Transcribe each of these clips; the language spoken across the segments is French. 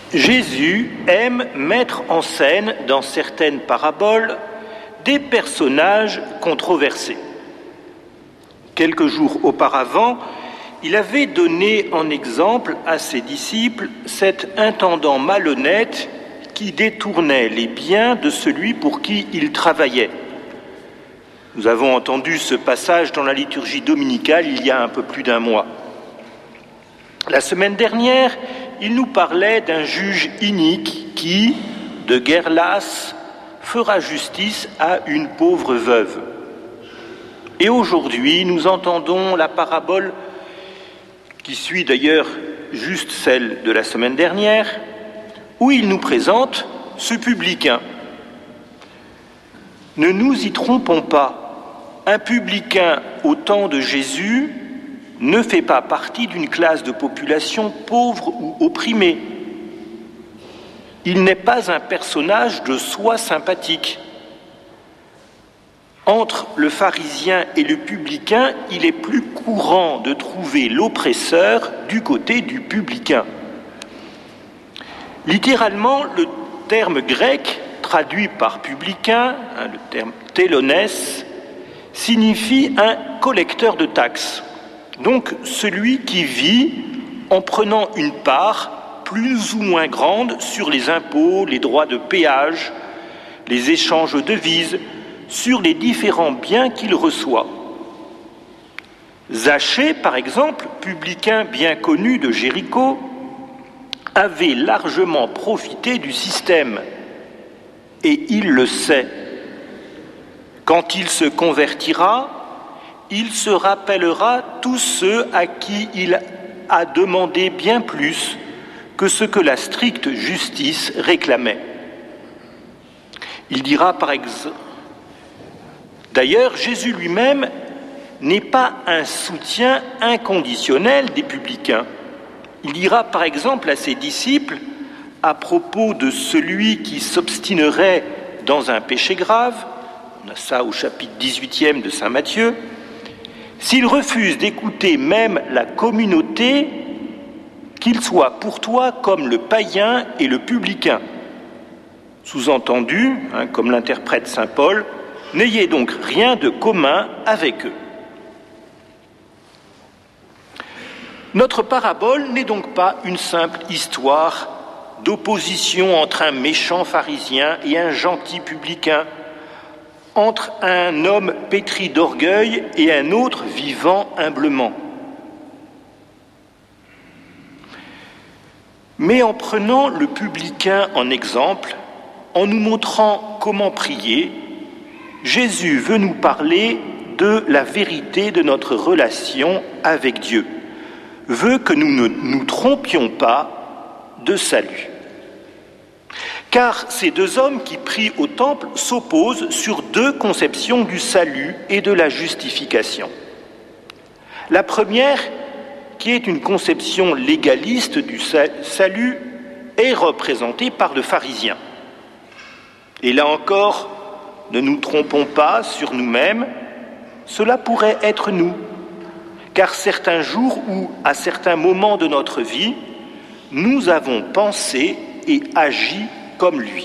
Jésus aime mettre en scène dans certaines paraboles des personnages controversés. Quelques jours auparavant, il avait donné en exemple à ses disciples cet intendant malhonnête qui détournait les biens de celui pour qui il travaillait. Nous avons entendu ce passage dans la liturgie dominicale il y a un peu plus d'un mois. La semaine dernière, il nous parlait d'un juge inique qui, de guerre lasse, fera justice à une pauvre veuve. Et aujourd'hui, nous entendons la parabole qui suit d'ailleurs juste celle de la semaine dernière, où il nous présente ce publicain. Ne nous y trompons pas, un publicain au temps de Jésus ne fait pas partie d'une classe de population pauvre ou opprimée. Il n'est pas un personnage de soi sympathique. Entre le pharisien et le publicain, il est plus courant de trouver l'oppresseur du côté du publicain. Littéralement, le terme grec, traduit par publicain, le terme télonès, signifie un collecteur de taxes. Donc celui qui vit en prenant une part plus ou moins grande sur les impôts, les droits de péage, les échanges de devises, sur les différents biens qu'il reçoit. Zachée, par exemple, publicain bien connu de Jéricho, avait largement profité du système, et il le sait. Quand il se convertira, il se rappellera tous ceux à qui il a demandé bien plus que ce que la stricte justice réclamait. Il dira par exemple, d'ailleurs, Jésus lui-même n'est pas un soutien inconditionnel des publicains. Il dira par exemple à ses disciples, à propos de celui qui s'obstinerait dans un péché grave, on a ça au chapitre 18e de saint Matthieu, s'il refuse d'écouter même la communauté, qu'il soit pour toi comme le païen et le publicain. Sous-entendu, comme l'interprète saint Paul, n'ayez donc rien de commun avec eux. Notre parabole n'est donc pas une simple histoire d'opposition entre un méchant pharisien et un gentil publicain, entre un homme pétri d'orgueil et un autre vivant humblement. Mais en prenant le publicain en exemple, en nous montrant comment prier, Jésus veut nous parler de la vérité de notre relation avec Dieu, veut que nous ne nous trompions pas de salut. Car ces deux hommes qui prient au temple s'opposent sur deux conceptions du salut et de la justification. La première, qui est une conception légaliste du salut, est représentée par le pharisien. Et là encore, ne nous trompons pas sur nous-mêmes, cela pourrait être nous, car certains jours ou à certains moments de notre vie, nous avons pensé et agi comme lui.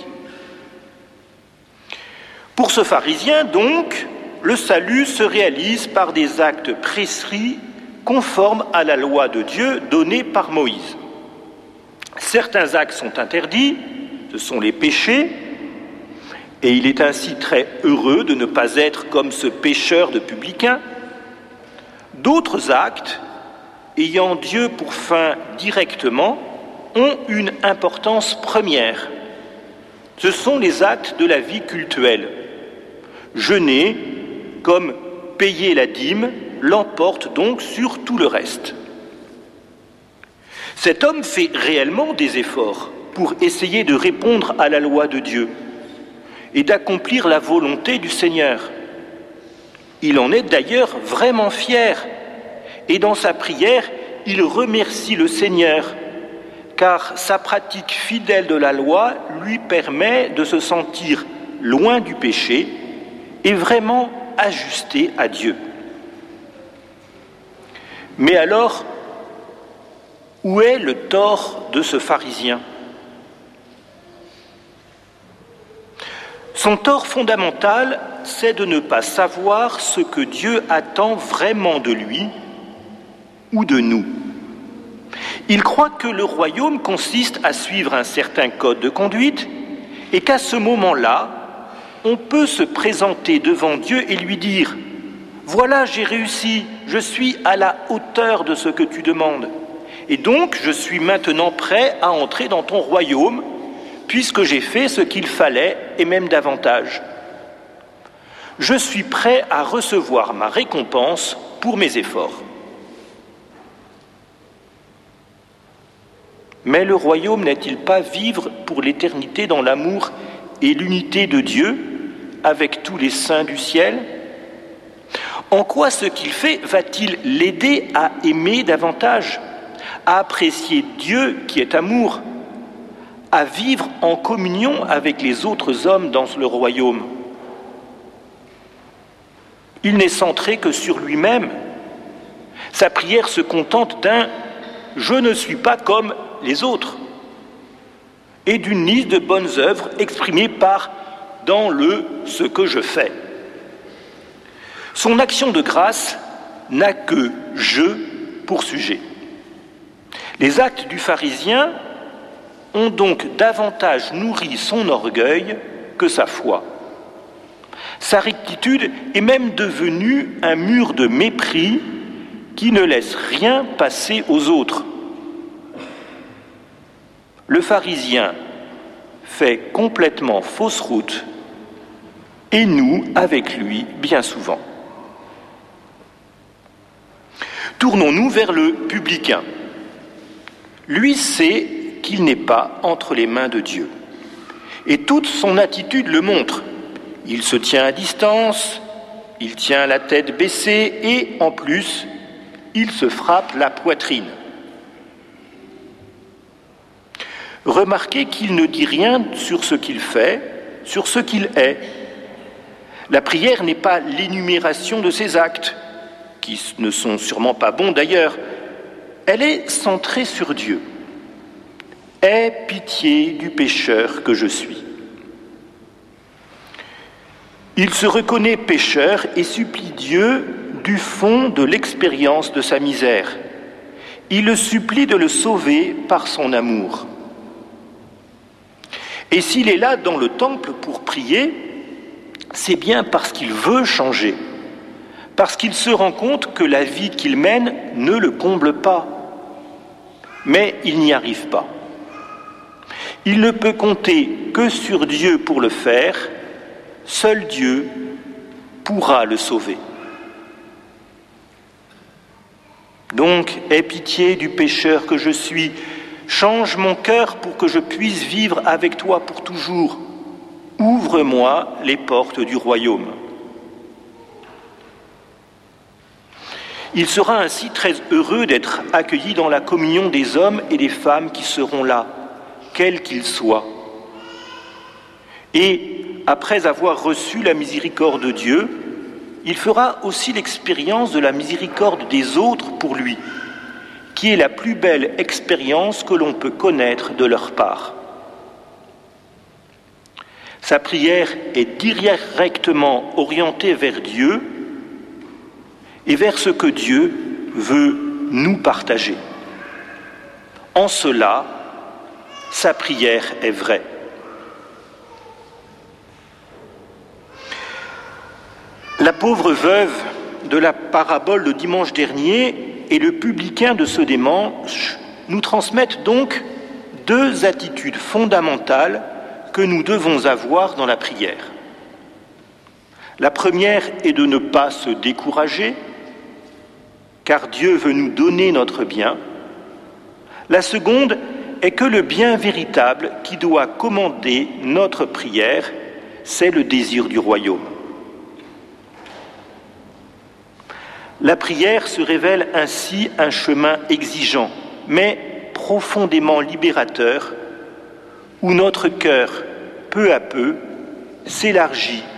Pour ce pharisien, donc, le salut se réalise par des actes prescrits conformes à la loi de Dieu donnée par Moïse. Certains actes sont interdits, ce sont les péchés, et il est ainsi très heureux de ne pas être comme ce pécheur de publicain. D'autres actes, ayant Dieu pour fin directement, ont une importance première. Ce sont les actes de la vie cultuelle. Jeûner, comme payer la dîme, l'emporte donc sur tout le reste. Cet homme fait réellement des efforts pour essayer de répondre à la loi de Dieu et d'accomplir la volonté du Seigneur. Il en est d'ailleurs vraiment fier, et dans sa prière, il remercie le Seigneur, car sa pratique fidèle de la loi lui permet de se sentir loin du péché et vraiment ajusté à Dieu. Mais alors, où est le tort de ce pharisien ? Son tort fondamental, c'est de ne pas savoir ce que Dieu attend vraiment de lui ou de nous. Il croit que le royaume consiste à suivre un certain code de conduite et qu'à ce moment-là, on peut se présenter devant Dieu et lui dire « Voilà, j'ai réussi, je suis à la hauteur de ce que tu demandes. Et donc, je suis maintenant prêt à entrer dans ton royaume, puisque j'ai fait ce qu'il fallait et même davantage. Je suis prêt à recevoir ma récompense pour mes efforts. » Mais le royaume n'est-il pas vivre pour l'éternité dans l'amour et l'unité de Dieu avec tous les saints du ciel ? En quoi ce qu'il fait va-t-il l'aider à aimer davantage, à apprécier Dieu qui est amour, à vivre en communion avec les autres hommes dans le royaume ? Il n'est centré que sur lui-même. Sa prière se contente d'un « je ne suis pas comme les autres » et d'une liste de bonnes œuvres exprimées par « dans le ce que je fais ». Son action de grâce n'a que « je » pour sujet. Les actes du pharisien ont donc davantage nourri son orgueil que sa foi. Sa rectitude est même devenue un mur de mépris qui ne laisse rien passer aux autres. Le pharisien fait complètement fausse route et nous avec lui bien souvent. Tournons-nous vers le publicain. Lui sait qu'il n'est pas entre les mains de Dieu. Et toute son attitude le montre. Il se tient à distance, il tient la tête baissée et, en plus, il se frappe la poitrine. Remarquez qu'il ne dit rien sur ce qu'il fait, sur ce qu'il est. La prière n'est pas l'énumération de ses actes, qui ne sont sûrement pas bons d'ailleurs. Elle est centrée sur Dieu. « Aie pitié du pécheur que je suis ». Il se reconnaît pécheur et supplie Dieu du fond de l'expérience de sa misère. Il le supplie de le sauver par son amour. Et s'il est là dans le temple pour prier, c'est bien parce qu'il veut changer, parce qu'il se rend compte que la vie qu'il mène ne le comble pas. Mais il n'y arrive pas. Il ne peut compter que sur Dieu pour le faire. Seul Dieu pourra le sauver. Donc, aie pitié du pécheur que je suis. Change mon cœur pour que je puisse vivre avec toi pour toujours. Ouvre-moi les portes du royaume. Il sera ainsi très heureux d'être accueilli dans la communion des hommes et des femmes qui seront là, quels qu'ils soient. Et après avoir reçu la miséricorde de Dieu, il fera aussi l'expérience de la miséricorde des autres pour lui, qui est la plus belle expérience que l'on peut connaître de leur part. Sa prière est directement orientée vers Dieu et vers ce que Dieu veut nous partager. En cela, sa prière est vraie. La pauvre veuve de la parabole de dimanche dernier et le publicain de ce dimanche nous transmettent donc deux attitudes fondamentales que nous devons avoir dans la prière. La première est de ne pas se décourager, car Dieu veut nous donner notre bien. La seconde est que le bien véritable qui doit commander notre prière, c'est le désir du royaume. La prière se révèle ainsi un chemin exigeant, mais profondément libérateur, où notre cœur, peu à peu, s'élargit